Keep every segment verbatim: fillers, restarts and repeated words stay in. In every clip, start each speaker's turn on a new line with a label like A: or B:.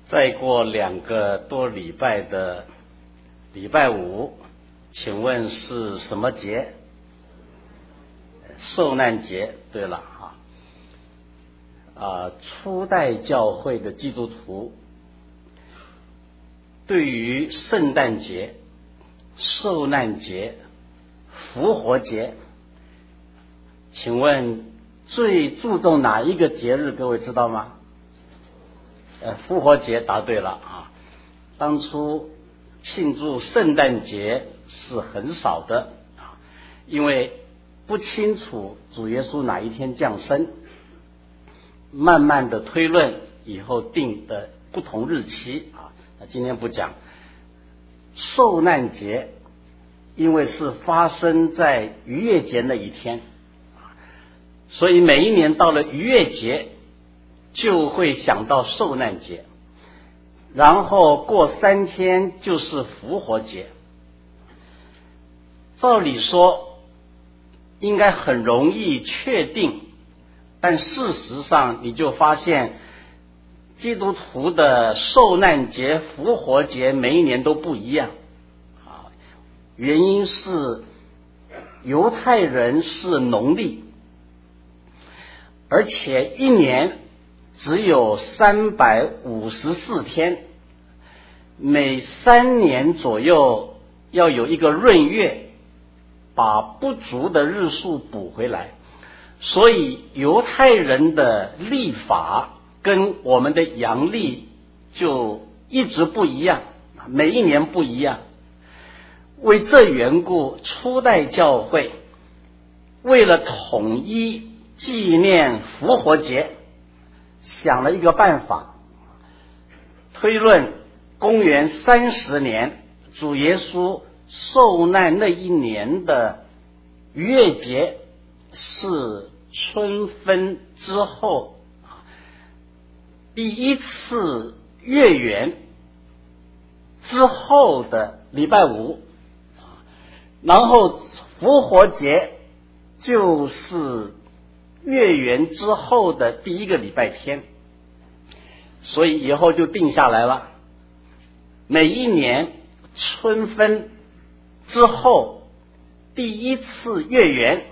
A: 再过两个多礼拜的礼拜五，请问是什么节？受难节。对了啊，啊，初代教会的基督徒对于圣诞节、受难节、复活节，请问最注重哪一个节日？各位知道吗？呃，复活节答对了啊！当初庆祝圣诞节是很少的啊，因为不清楚主耶稣哪一天降生，慢慢的推论以后定的不同日期啊。那今天不讲受难节，因为是发生在逾越节那一天，所以每一年到了逾越节就会想到受难节，然后过三天就是复活节。照理说应该很容易确定，但事实上你就发现基督徒的受难节、复活节每一年都不一样啊。原因是犹太人是农历，而且一年只有三百五十四天，每三年左右要有一个闰月，把不足的日数补回来。所以犹太人的历法跟我们的阳历就一直不一样，每一年不一样。为这缘故，初代教会为了统一纪念复活节，想了一个办法，推论公元三十年主耶稣受难那一年的逾越节是春分之后第一次月圆之后的礼拜五，然后复活节就是月圆之后的第一个礼拜天，所以以后就定下来了，每一年春分之后第一次月圆，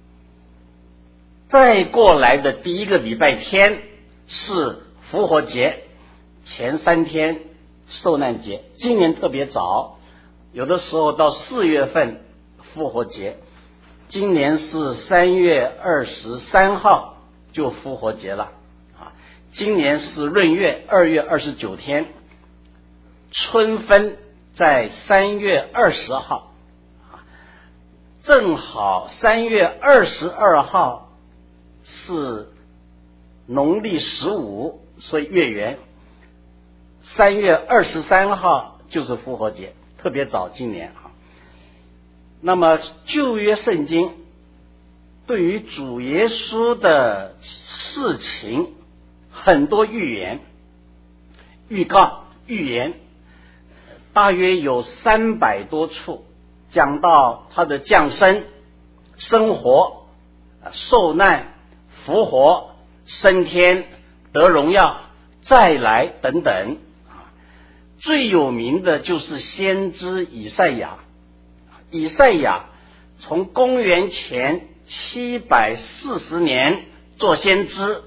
A: 再过来的第一个礼拜天是复活节，前三天受难节。今年特别早，有的时候到四月份复活节，今年是三月二十三号就复活节了啊。今年是闰月二月二十九天，春分在三月二十号，正好三月二十二号是农历十五，所以月圆。三月二十三号就是复活节，特别早，今年啊。那么旧约圣经对于主耶稣的事情很多预言、预告、预言，大约有三百多处讲到他的降生、生活、受难、复活、升天、得荣耀、再来等等。最有名的就是先知以赛亚。以赛亚从公元前七百四十年做先知，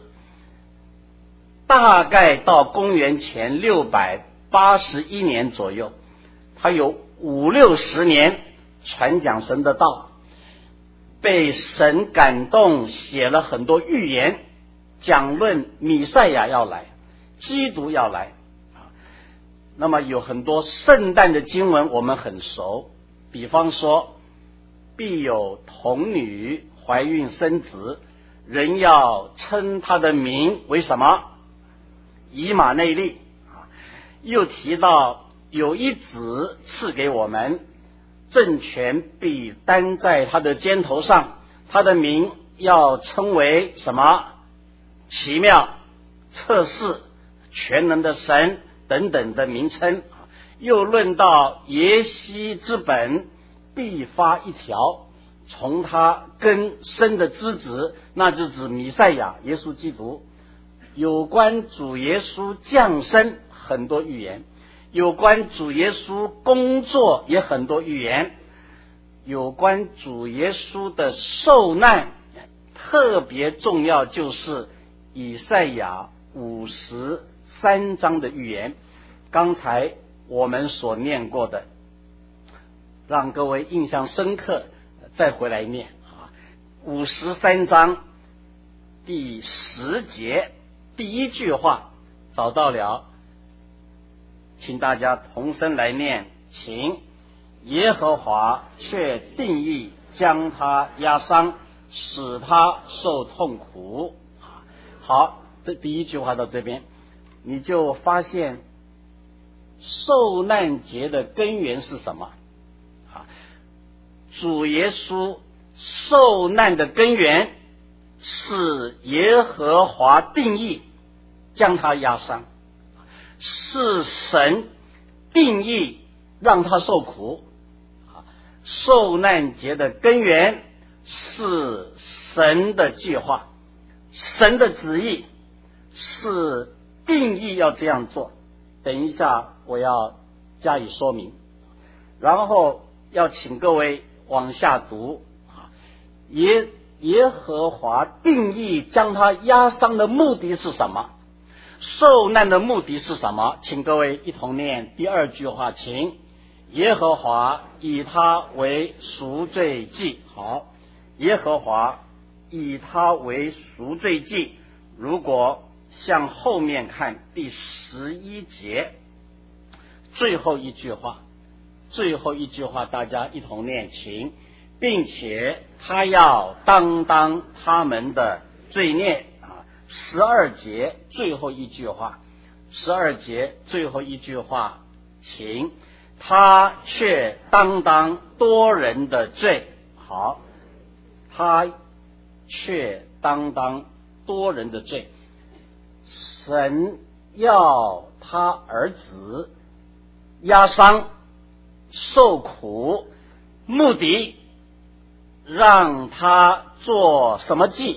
A: 大概到公元前六百八十一年左右，他有五六十年传讲神的道，被神感动，写了很多预言，讲论弥赛亚要来，基督要来。那么有很多圣诞的经文我们很熟，比方说必有童女怀孕生子，人要称他的名为什么？以马内利。又提到有一子赐给我们，政权必担在他的肩头上，他的名要称为什么？奇妙、测试、全能的神等等的名称。又论到耶西之本必发一条，从他根生的枝子，那就指弥赛亚耶稣基督。有关主耶稣降生很多预言，有关主耶稣工作也很多预言，有关主耶稣的受难特别重要，就是以赛亚五十三章的预言。刚才我们所念过的，让各位印象深刻，再回来念啊。五十三章第十节第一句话找到了，请大家同声来念，请。耶和华却定义将他压伤，使他受痛苦。好，这第一句话到这边，你就发现受难节的根源是什么？啊，主耶稣受难的根源是耶和华定义将他压伤，是神定义让他受苦。受难节的根源是神的计划，神的旨意，是定义要这样做。等一下我要加以说明，然后要请各位往下读。耶耶和华定义将他压伤的目的是什么？受难的目的是什么？请各位一同念第二句话，请。耶和华以他为赎罪祭。好，耶和华以他为赎罪祭。如果向后面看第十一节最后一句话，最后一句话大家一同念，请。并且他要担当他们的罪孽啊。十二节最后一句话，十二节最后一句话，请。他却担当多人的罪。好，他却担当多人的罪。神要他儿子压伤受苦，目的让他做什么祭？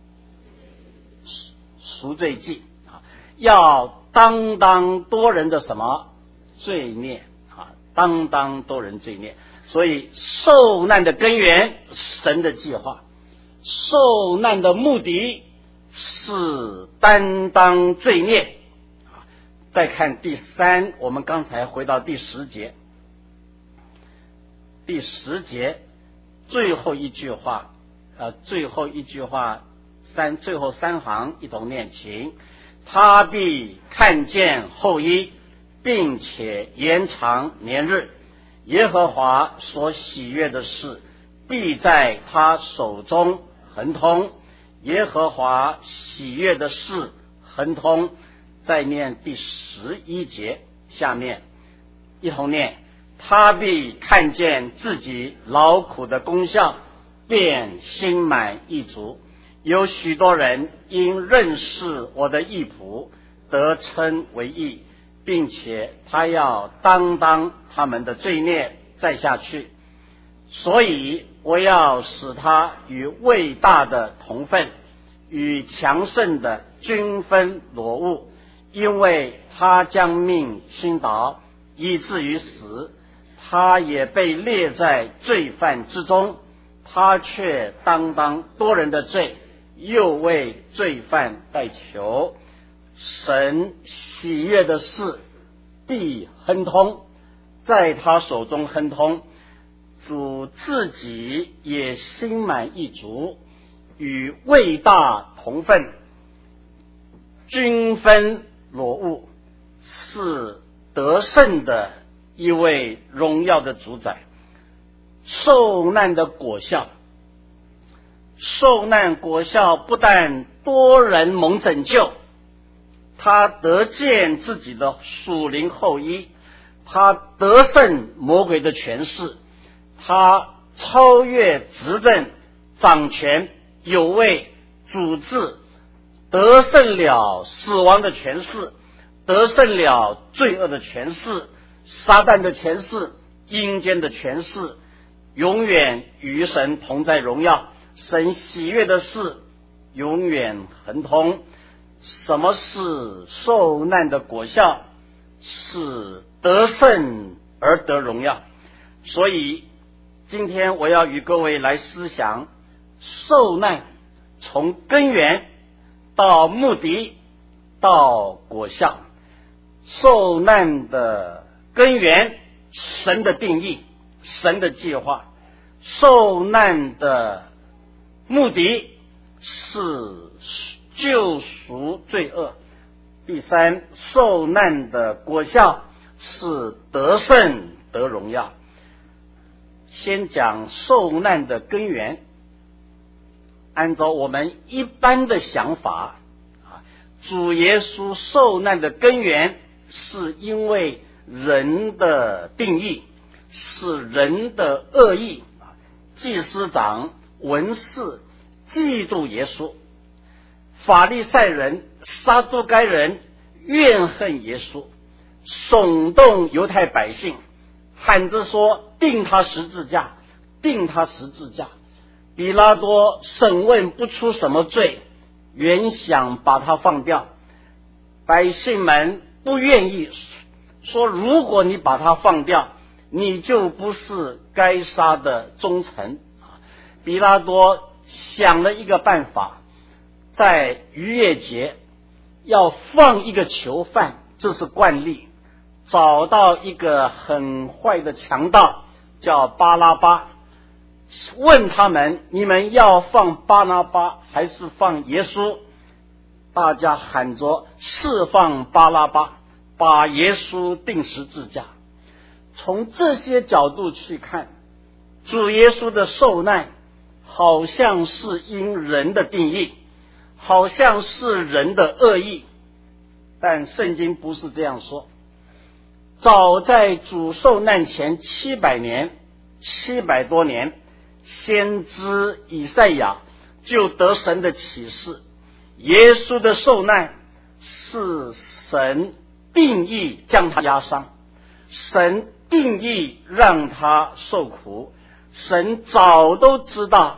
A: 赎罪祭啊，要担当多人的什么罪孽？担当多人罪孽。所以受难的根源，神的计划；受难的目的是担当罪孽。再看第三，我们刚才回到第十节，第十节最后一句话，呃，最后一句话三最后三行一同念，请。他必看见后裔，并且延长年日，耶和华所喜悦的事必在他手中亨通。耶和华喜悦的事亨通。再念第十一节下面一同念，他必看见自己劳苦的功效，便心满意足。有许多人因认识我的义仆，得称为义，并且他要担当他们的罪孽。再下去，所以我要使他与伟大的同分，与强盛的均分裸物，因为他将命倾倒，以至于死，他也被列在罪犯之中，他却担当多人的罪，又为罪犯代求。神喜悦的事必亨通，在他手中亨通。主自己也心满意足，与伟大同分，均分裸物，是得胜的一位荣耀的主宰。受难的果效，受难果效不但多人蒙拯救，他得见自己的属灵后裔，他得胜魔鬼的权势，他超越执政掌权有位主治，得胜了死亡的权势，得胜了罪恶的权势，撒旦的权势，阴间的权势，永远与神同在荣耀。神喜悦的事永远亨通。什么是受难的果效？ 是得胜而得荣耀。所以今天我要与各位来思想受难从根源到目的到果效。受难的根源，神的定义，神的计划；受难的目的是救赎罪恶。第三，受难的果效是得胜得荣耀。先讲受难的根源。按照我们一般的想法，主耶稣受难的根源是因为人的定义，是人的恶意。祭司长、文士嫉妒耶稣，法利赛人、撒都该人怨恨耶稣，耸动犹太百姓，喊着说钉他十字架，钉他十字架。比拉多审问不出什么罪，原想把他放掉，百姓们不愿意，说如果你把他放掉，你就不是该杀的忠臣。比拉多想了一个办法，在逾越节要放一个囚犯，这是惯例，找到一个很坏的强盗叫巴拉巴，问他们，你们要放巴拉巴还是放耶稣？大家喊着释放巴拉巴，把耶稣钉十字架。从这些角度去看，主耶稣的受难好像是因人的定义，好像是人的恶意，但圣经不是这样说。早在主受难前七百年，七百多年，先知以赛亚就得神的启示，耶稣的受难是神定义将他压伤，神定义让他受苦。神早都知道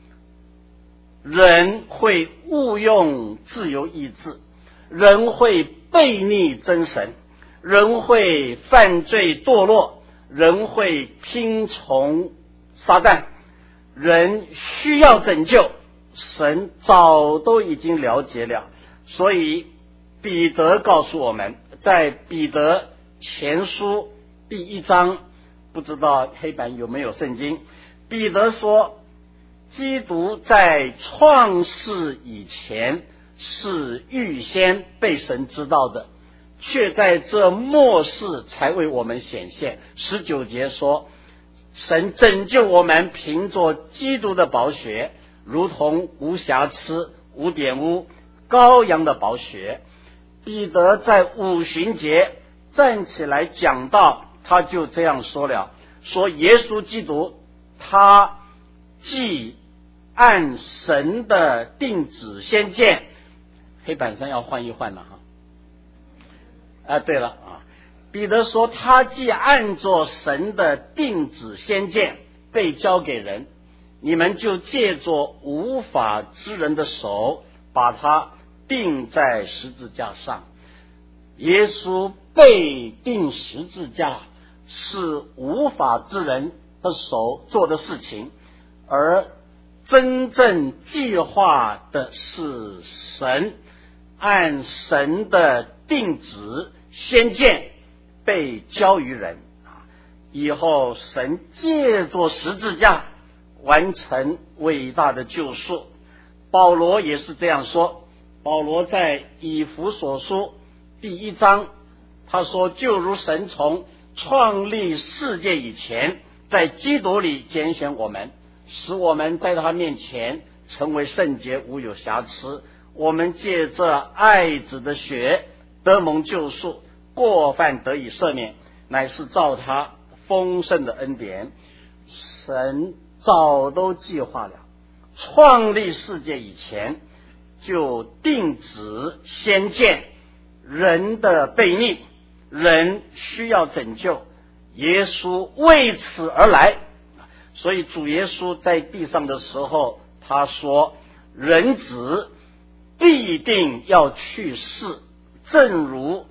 A: 人会误用自由意志，人会背逆真神，人会犯罪堕落，人会听从撒旦，人需要拯救，神早都已经了解了。所以彼得告诉我们，在彼得前书第一章，不知道黑板有没有圣经，彼得说基督在创世以前是预先被神知道的，却在这末世才为我们显现。十九节说神拯救我们凭着基督的宝血，如同无瑕疵无玷污羔羊的宝血。彼得在五旬节站起来讲道，他就这样说了，说耶稣基督他既按神的定旨先见，黑板上要换一换了哈。啊，对了啊，彼得说他既按着神的定旨先见被交给人，你们就借着无法之人的手把他钉在十字架上。耶稣被钉十字架是无法之人的手做的事情，而真正计划的是神，按神的定旨先见被交于人，以后神借着十字架完成伟大的救赎。保罗也是这样说，保罗在以弗所书第一章，他说就如神从创立世界以前在基督里拣选我们，使我们在他面前成为圣洁无有瑕疵，我们借着爱子的血得蒙救赎，过犯得以赦免，乃是照他丰盛的恩典。神早都计划了，创立世界以前就定旨先见人的悖逆，人需要拯救，耶稣为此而来。所以主耶稣在地上的时候，他说人子必定要去世，正如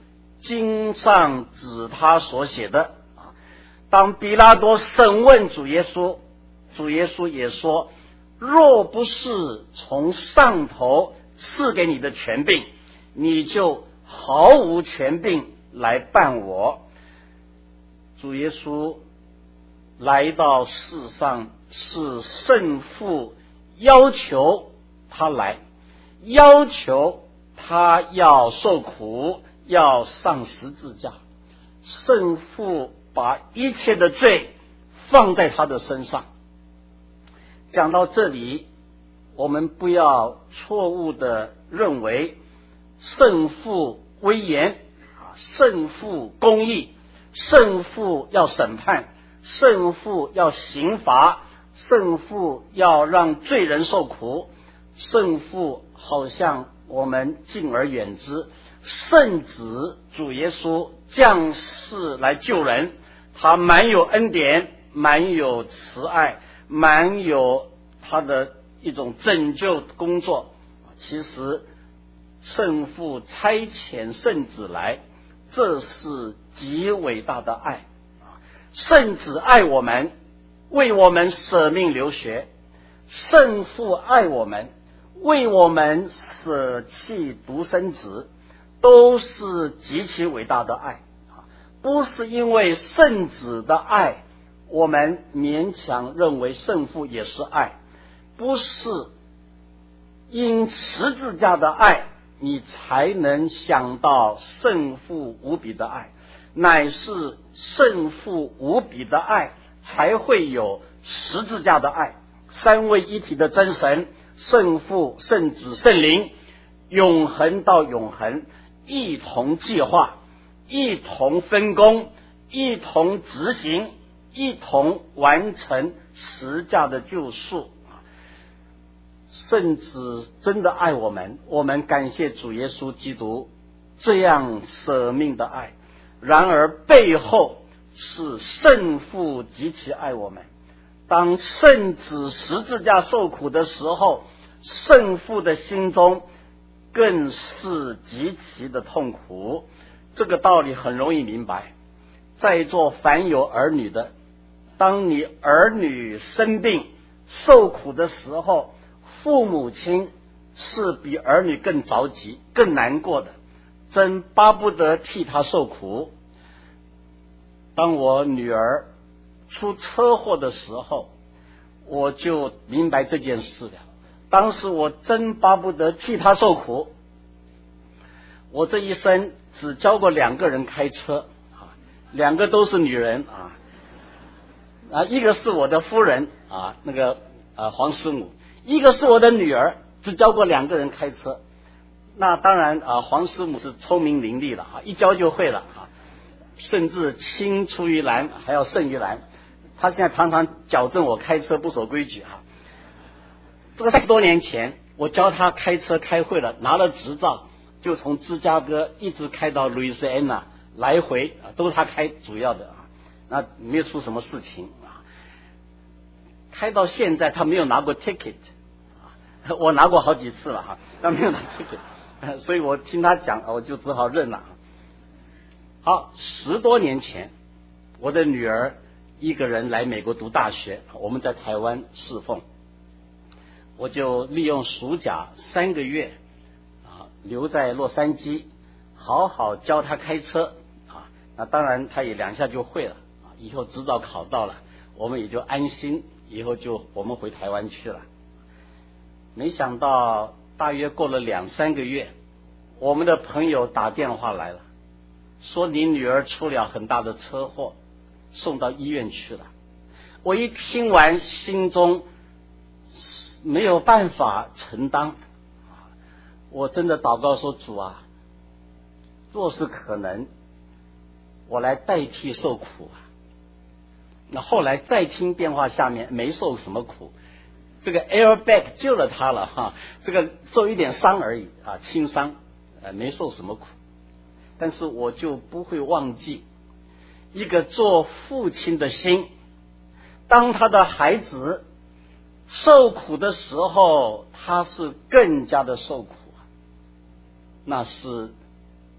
A: 经上指他所写的。当比拉多审问主耶稣，主耶稣也说，若不是从上头赐给你的权柄，你就毫无权柄来办我。主耶稣来到世上，是圣父要求他来，要求他要受苦，要上十字架。圣父把一切的罪放在他的身上。讲到这里，我们不要错误的认为圣父威严，圣父公义，圣父要审判，圣父要刑罚，圣父要让罪人受苦，圣父好像我们敬而远之。圣子主耶稣降世来救人，他满有恩典，满有慈爱，满有他的一种拯救工作。其实圣父差遣圣子来，这是极伟大的爱。圣子爱我们，为我们舍命流血；圣父爱我们，为我们舍弃独生子，都是极其伟大的爱。不是因为圣子的爱，我们勉强认为圣父也是爱；不是因十字架的爱，你才能想到圣父无比的爱，乃是圣父无比的爱，才会有十字架的爱。三位一体的真神，圣父、圣子、圣灵，永恒到永恒，一同计划，一同分工，一同执行，一同完成十架的救赎。圣子真的爱我们，我们感谢主耶稣基督这样舍命的爱。然而背后是圣父极其爱我们。当圣子十字架受苦的时候，圣父的心中更是极其的痛苦。这个道理很容易明白。在座凡有儿女的，当你儿女生病受苦的时候，父母亲是比儿女更着急更难过的，真巴不得替他受苦。当我女儿出车祸的时候，我就明白这件事了。当时我真巴不得替他受苦。我这一生只教过两个人开车，两个都是女人啊，啊，一个是我的夫人啊，那个呃黄师母，一个是我的女儿，只教过两个人开车。那当然啊，黄师母是聪明伶俐了啊，一教就会了啊，甚至青出于蓝还要胜于蓝。她现在常常矫正我开车不守规矩啊。这个三十多年前，我教她开车开会了，拿了执照，就从芝加哥一直开到路易斯安那，来回啊都是她开主要的啊，那没有出什么事情啊。开到现在，她没有拿过 ticket。我拿过好几次了哈，但没有拿 ticket， 所以我听他讲，我就只好认了。好，十多年前，我的女儿一个人来美国读大学，我们在台湾侍奉，我就利用暑假三个月啊，留在洛杉矶，好好教她开车啊。那当然，她也两下就会了啊，以后执照考到了，我们也就安心，以后就我们回台湾去了。没想到大约过了两三个月，我们的朋友打电话来了，说你女儿出了很大的车祸，送到医院去了。我一听完，心中没有办法承担，我真的祷告说，主啊，若是可能，我来代替受苦啊。那后来再听电话下面没受什么苦，这个 airbag 救了他了哈，这个受一点伤而已啊，轻伤，呃，没受什么苦。但是我就不会忘记一个做父亲的心，当他的孩子受苦的时候，他是更加的受苦啊。那是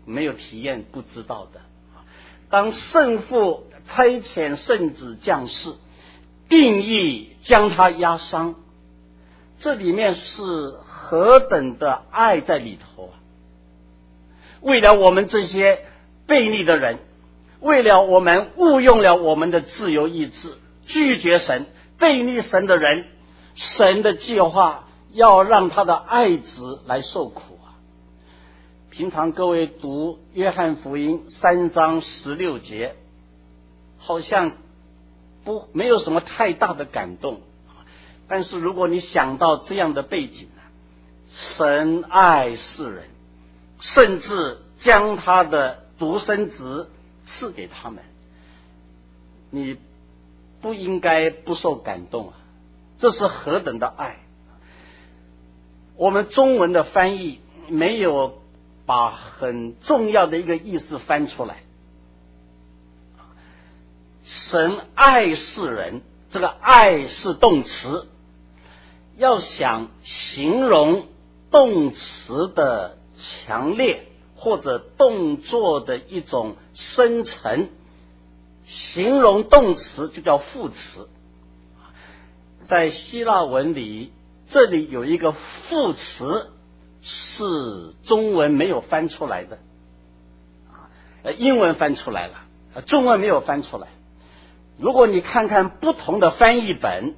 A: 没有体验不知道的。当圣父差遣圣子降世，定义将他压伤，这里面是何等的爱在里头啊！为了我们这些悖逆的人，为了我们误用了我们的自由意志，拒绝神、悖逆神的人，神的计划要让他的爱子来受苦啊！平常各位读约翰福音三章十六节，好像不没有什么太大的感动，但是如果你想到这样的背景，神爱世人，甚至将他的独生子赐给他们，你不应该不受感动啊！这是何等的爱！我们中文的翻译没有把很重要的一个意思翻出来。神爱世人，这个爱是动词，要想形容动词的强烈或者动作的一种深沉，形容动词就叫副词。在希腊文里，这里有一个副词是中文没有翻出来的，呃，英文翻出来了，中文没有翻出来。如果你看看不同的翻译本，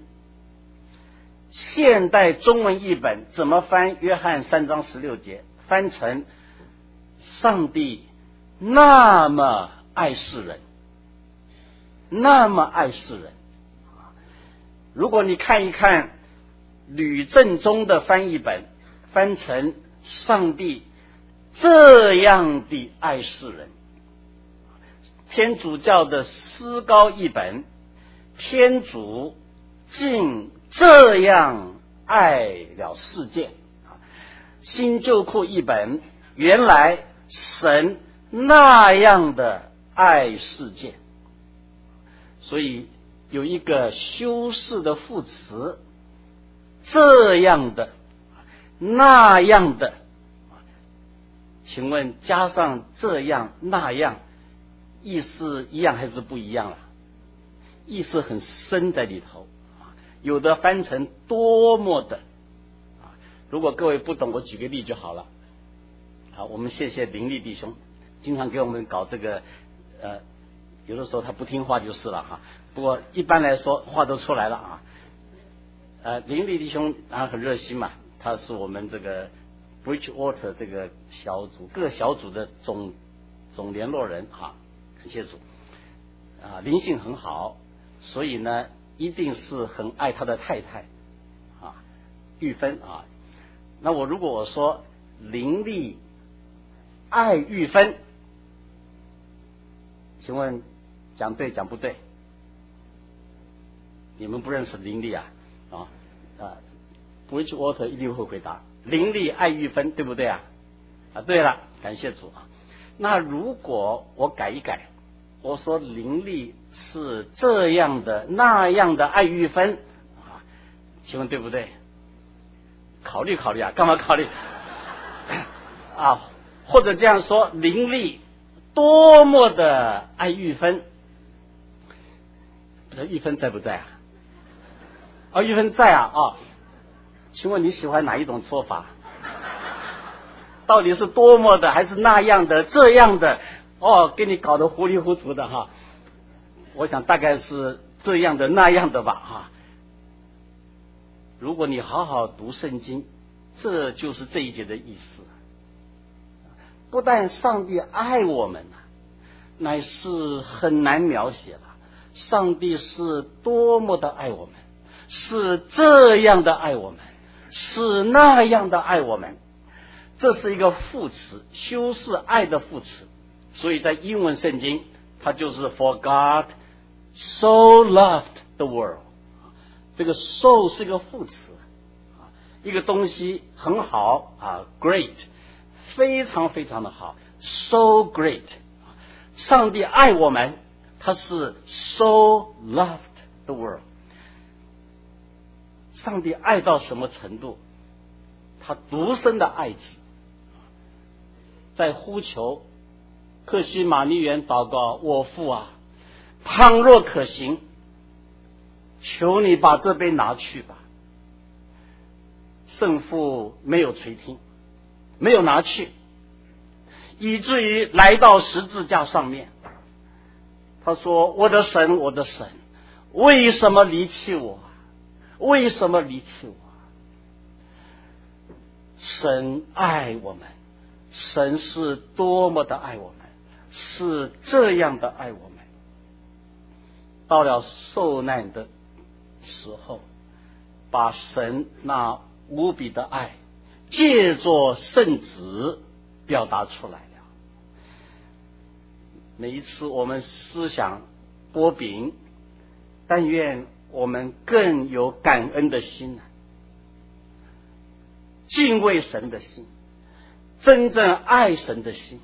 A: 现代中文译本怎么翻约翰三章十六节？翻成上帝那么爱世人，那么爱世人。如果你看一看吕正中的翻译本，翻成上帝这样的爱世人。天主教的思高译本，天主竟这样爱了世界。新旧库译本，原来神那样的爱世界，所以有一个修饰的副词，这样的那样的，请问加上这样那样，意思一样还是不一样了？意思很深在里头，有的翻成多么的。如果各位不懂，我举个例就好了。好，我们谢谢林立弟兄，经常给我们搞这个，呃，有的时候他不听话就是了哈。不过一般来说话都出来了啊。呃，林立弟兄当然很热心嘛，他是我们这个 Bridgewater 这个小组各小组的总总联络人哈。感谢主啊，灵性很好，所以呢，一定是很爱他的太太啊，玉芬啊。那我如果我说林立爱玉芬，请问讲对讲不对？你们不认识林立啊？啊啊 ，Bridgewater 一定会回答林立爱玉芬，对不对啊？啊，对了，感谢主啊。那如果我改一改，我说林立是这样的那样的爱玉芬啊，请问对不对？考虑考虑啊，干嘛考虑啊？或者这样说，林立多么的爱玉芬，不知道玉芬在不在啊？啊，玉芬在啊啊！请问你喜欢哪一种说法？到底是多么的，还是那样的、这样的？哦，给你搞得糊里糊涂的哈！我想大概是这样的、那样的吧哈。如果你好好读圣经，这就是这一节的意思。不但上帝爱我们啊，乃是很难描写的。上帝是多么的爱我们，是这样的爱我们，是那样的爱我们。这是一个副词，修饰爱的副词。所以在英文圣经，它就是 For God so loved the world。这个 so 是一个副词，一个东西很好啊 ，great， 非常非常的好 ，so great。上帝爱我们，他是 so loved the world。上帝爱到什么程度？他独生的爱子，在呼求客西马尼园祷告，我父啊，倘若可行，求你把这杯拿去吧。圣父没有垂听，没有拿去，以至于来到十字架上面，他说，我的神，我的神，为什么离弃我？为什么离弃我？神爱我们，神是多么的爱我们，是这样的爱我们。到了受难的时候，把神那无比的爱借着圣子表达出来了。每一次我们思想擘饼，但愿我们更有感恩的心，敬畏神的心，真正爱神的心。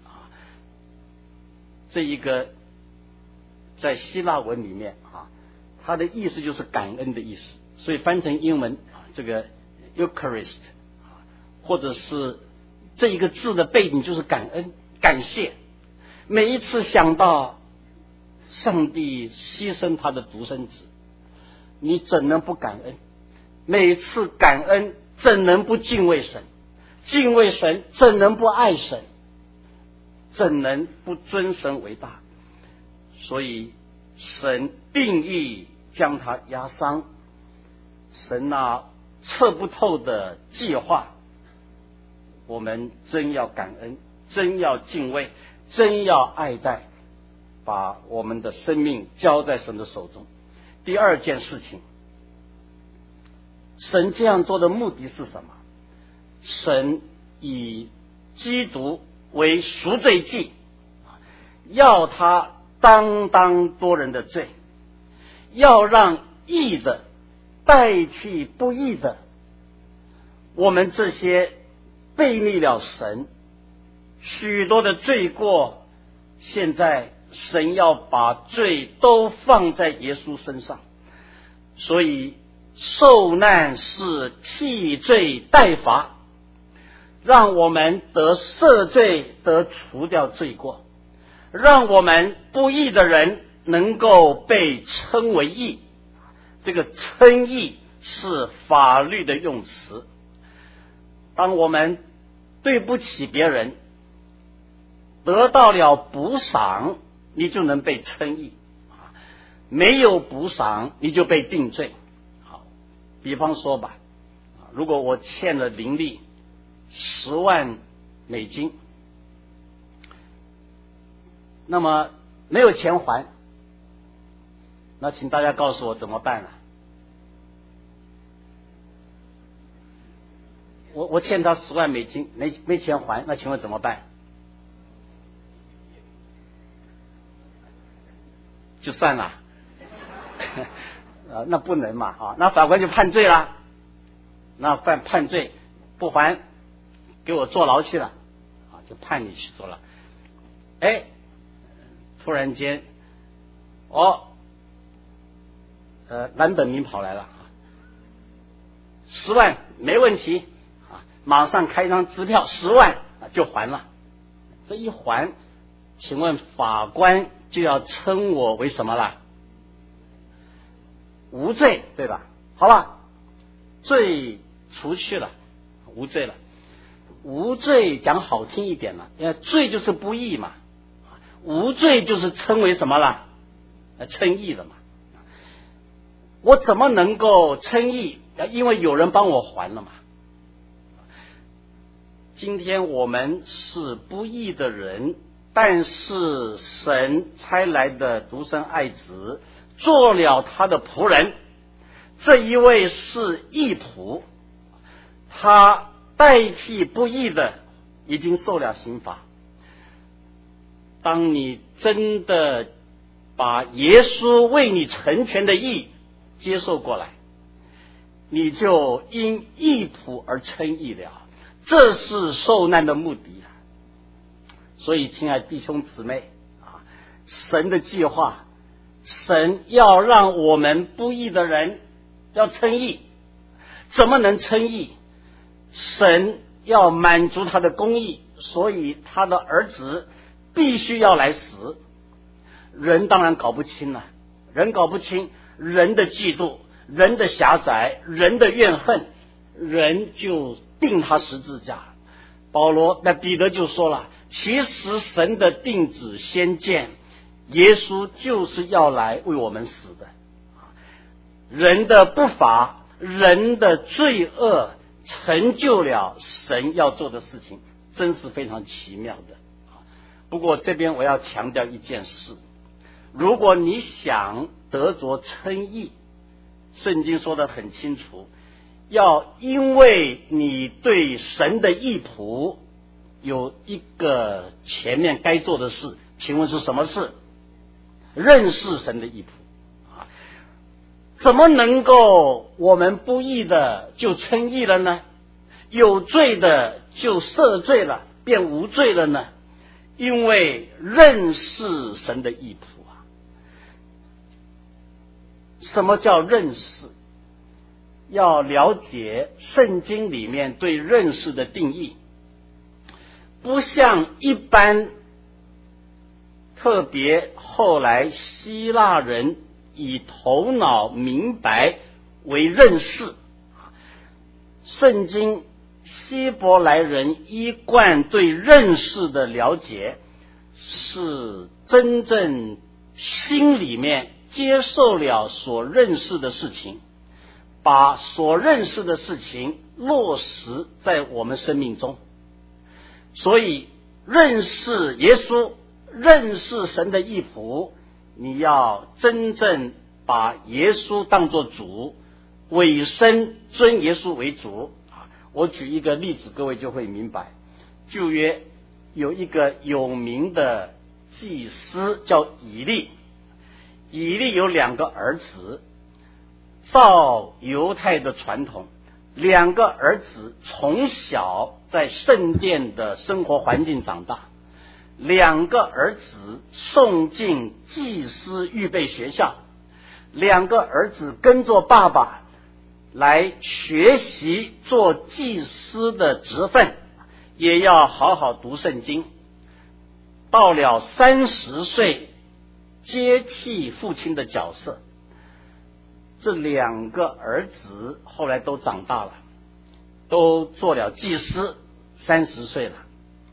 A: 这一个在希腊文里面啊，它的意思就是感恩的意思，所以翻成英文这个 Eucharist， 或者是这一个字的背景就是感恩、感谢。每一次想到上帝牺牲他的独生子，你怎能不感恩？每一次感恩，怎能不敬畏神？敬畏神，怎能不爱神？怎能不尊神为大？所以神定义将他压伤，神那测不透的计划，我们真要感恩，真要敬畏，真要爱戴，把我们的生命交在神的手中。第二件事情，神这样做的目的是什么？神以基督为赎罪祭，要他担当多人的罪，要让义的代替不义的。我们这些背逆了神，许多的罪过，现在神要把罪都放在耶稣身上，所以受难是替罪代罚，让我们得赦罪，得除掉罪过，让我们不义的人能够被称为义。这个称义是法律的用词。当我们对不起别人，得到了补偿，你就能被称义；没有补偿，你就被定罪。好，比方说吧，如果我欠了邻里十万美金，那么没有钱还，那请大家告诉我怎么办呢？我我欠他十万美金，没没钱还，那请问怎么办？就算了，呃，那不能嘛啊，那法官就判罪了，那犯判罪不还，给我坐牢去了啊，就判你去坐牢。哎，突然间，哦，呃，蓝本明跑来了，十万没问题啊，马上开张支票，十万就还了。这一还，请问法官就要称我为什么了？无罪，对吧？好了，罪除去了，无罪了。无罪讲好听一点了，因为罪就是不义嘛，无罪就是称为什么了？称义的嘛。我怎么能够称义？因为有人帮我还了嘛。今天我们是不义的人，但是神差来的独生爱子做了他的仆人，这一位是义仆，他代替不义的，已经受了刑罚。当你真的把耶稣为你成全的义接受过来，你就因义仆而称义了，这是受难的目的啊。所以亲爱的弟兄姊妹啊，神的计划，神要让我们不义的人要称义，怎么能称义？神要满足他的公义，所以他的儿子必须要来死。人当然搞不清了，人搞不清人的嫉妒，人的狭窄，人的怨恨，人就钉他十字架。保罗那彼得就说了，其实神的定旨先见，耶稣就是要来为我们死的。人的不法，人的罪恶成就了神要做的事情，真是非常奇妙的。不过这边我要强调一件事，如果你想得着称义，圣经说得很清楚，要因为你对神的义仆有一个前面该做的事，请问是什么事？认识神的义仆。怎么能够我们不义的就称义了呢？有罪的就赦罪了，变无罪了呢？因为认识神的义仆啊。什么叫认识？要了解圣经里面对认识的定义，不像一般特别后来希腊人以头脑明白为认识，圣经希伯来人一贯对认识的了解是真正心里面接受了所认识的事情，把所认识的事情落实在我们生命中。所以认识耶稣，认识神的义仆，你要真正把耶稣当作主，委身尊耶稣为主。我举一个例子，各位就会明白。旧约有一个有名的祭司叫以利，以利有两个儿子，照犹太的传统，两个儿子从小在圣殿的生活环境长大，两个儿子送进祭司预备学校，两个儿子跟着爸爸来学习做祭司的职分，也要好好读圣经。到了三十岁，接替父亲的角色。这两个儿子后来都长大了，都做了祭司，三十岁了。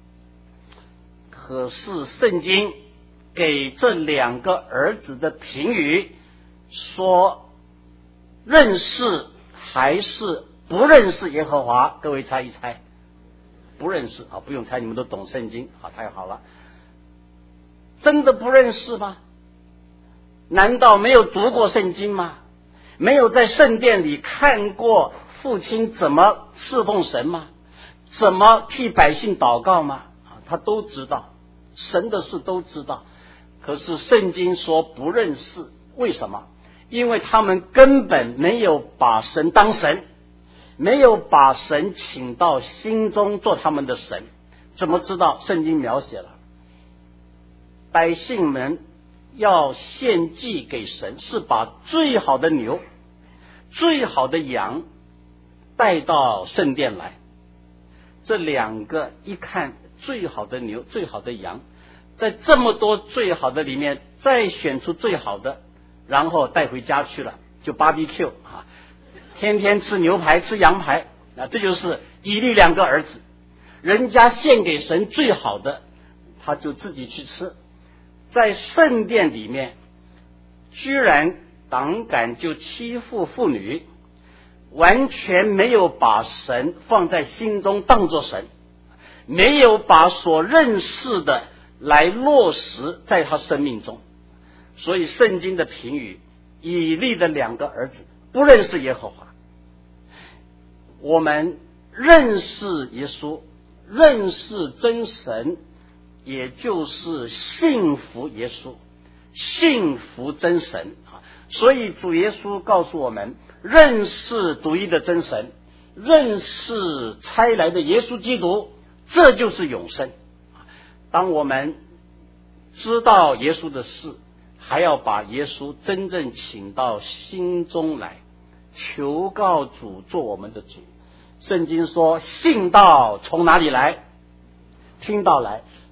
A: 可是圣经给这两个儿子的评语说，认识还是不认识耶和华？各位猜一猜。不认识啊，不用猜，你们都懂圣经啊，太好了。真的不认识吗？难道没有读过圣经吗？没有在圣殿里看过父亲怎么侍奉神吗？怎么替百姓祷告吗？啊，他都知道，神的事都知道。可是圣经说不认识，为什么？因为他们根本没有把神当神，没有把神请到心中做他们的神。怎么知道？圣经描写了百姓们要献祭给神，是把最好的牛、最好的羊带到圣殿来。这两个一看最好的牛、最好的羊，在这么多最好的里面再选出最好的，然后带回家去了，就 B B Q 啊，天天吃牛排吃羊排啊，这就是以利两个儿子，人家献给神最好的，他就自己去吃。在圣殿里面居然胆敢就欺负妇女，完全没有把神放在心中当作神，没有把所认识的来落实在他生命中。所以圣经的评语，以利的两个儿子不认识耶和华。我们认识耶稣，认识真神，也就是信服耶稣，信服真神啊。所以主耶稣告诉我们，认识独一的真神，认识差来的耶稣基督，这就是永生。当我们知道耶稣的事，还要把耶稣真正请到心中来，求告主做我们的主。圣经说，信道从哪里来？听道来。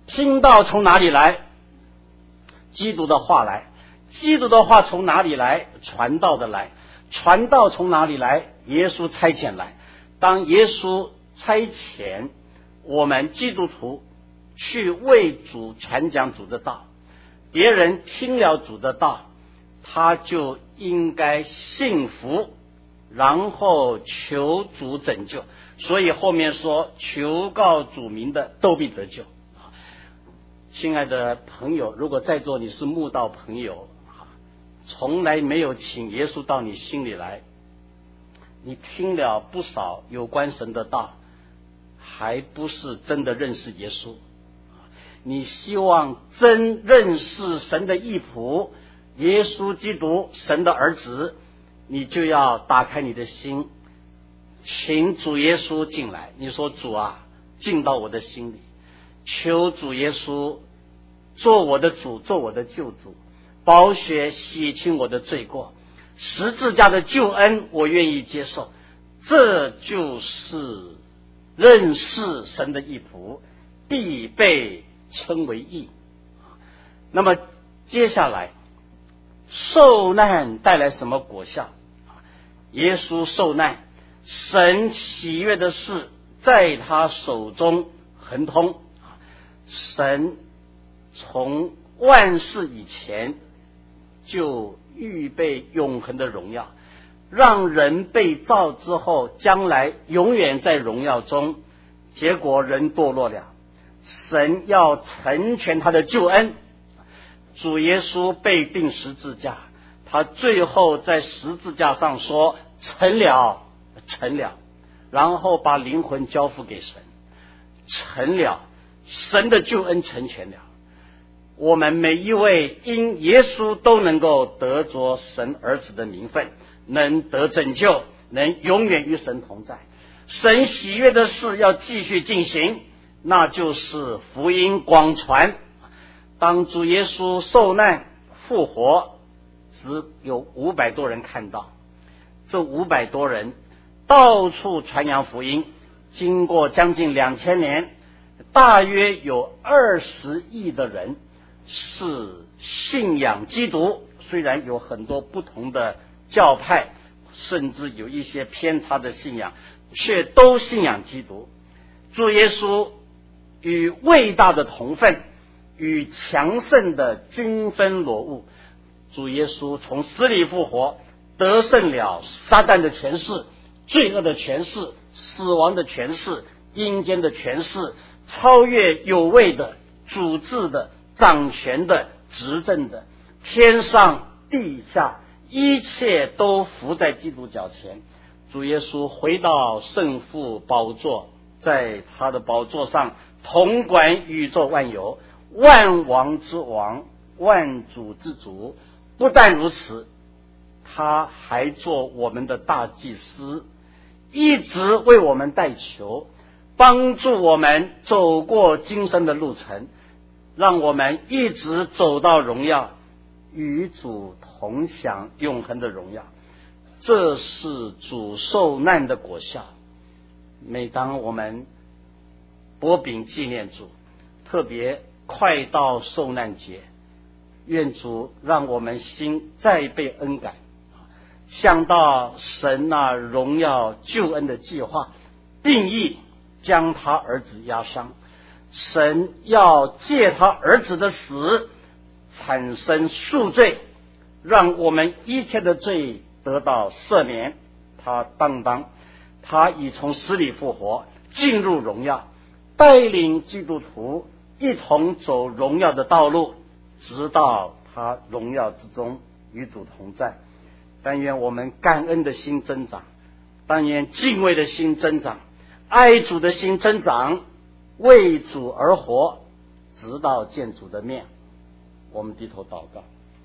A: 听到从哪里来？基督的话来。基督的话从哪里来？传道的来。传道从哪里来？耶稣差遣来。当耶稣差遣我们基督徒去为主传讲主的道，别人听了主的道，他就应该信服，然后求主拯救。所以后面说求告主名的都必得救。亲爱的朋友，如果在座你是慕道朋友，从来没有请耶稣到你心里来，你听了不少有关神的道，还不是真的认识耶稣。你希望真认识神的义仆耶稣基督神的儿子，你就要打开你的心，请主耶稣进来。你说主啊，进到我的心里，求主耶稣做我的主，做我的救主，宝血洗清我的罪过，十字架的救恩我愿意接受。这就是认识神的义仆，必被称为义。那么接下来受难带来什么果效？耶稣受难，神喜悦的事在他手中亨通。神从万事以前就预备永恒的荣耀，让人被造之后将来永远在荣耀中。结果人堕落了，神要成全他的救恩。主耶稣被钉十字架，他最后在十字架上说成了，成了，然后把灵魂交付给神，成了，神的救恩成全了。我们每一位因耶稣都能够得着神儿子的名分，能得拯救，能永远与神同在。神喜悦的事要继续进行，那就是福音广传。当主耶稣受难复活，只有五百多人看到，这五百多人到处传扬福音，经过将近两千年，大约有二十亿的人是信仰基督。虽然有很多不同的教派，甚至有一些偏差的信仰，却都信仰基督。主耶稣与伟大的同分，与强盛的均分裸物。主耶稣从死里复活，得胜了撒旦的权势、罪恶的权势、死亡的权势、阴间的权势，超越有位的、主治的、掌权的、执政的，天上地下一切都伏在基督脚前。主耶稣回到圣父宝座，在他的宝座上统管宇宙万有，万王之王，万主之主。不但如此，他还做我们的大祭司，一直为我们代求，帮助我们走过今生的路程，让我们一直走到荣耀，与主同享永恒的荣耀。这是主受难的果效。每当我们擘饼纪念主，特别快到受难节，愿主让我们心再被恩感，想到神那荣耀救恩的计划，定义将他儿子压伤。神要借他儿子的死产生赎罪，让我们一切的罪得到赦免。他担当，他已从死里复活，进入荣耀，带领基督徒一同走荣耀的道路，直到他荣耀之中与主同在。但愿我们感恩的心增长，但愿敬畏的心增长，爱主的心增长，为主而活，直到见主的面。我们低头祷告。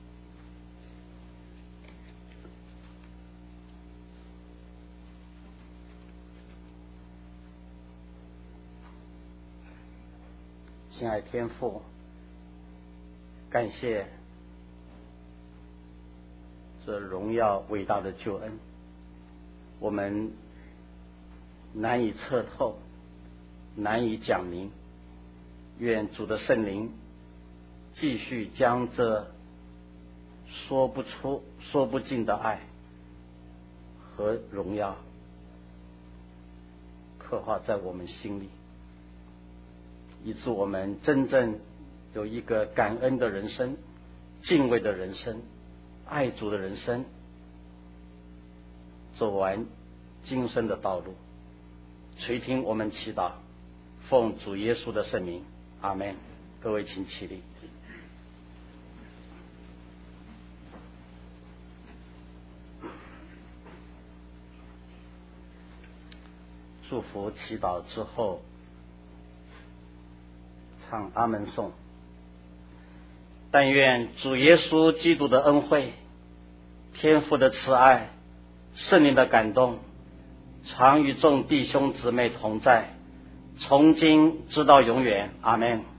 A: 亲爱天父，感谢这荣耀伟大的救恩，我们难以测透，难以讲明， 愿主的圣灵继续将这说不出说不尽的爱和荣耀刻画在我们心里，以致我们真正有一个感恩的人生，敬畏的人生，爱主的人生，走完今生的道路。垂听我们祈祷，奉主耶稣的圣名，阿们。各位请起立。祝福祈祷之后，唱阿门颂。但愿主耶稣基督的恩惠、天父的慈爱、圣灵的感动，常与众弟兄姊妹同在，从今直到永远。阿们。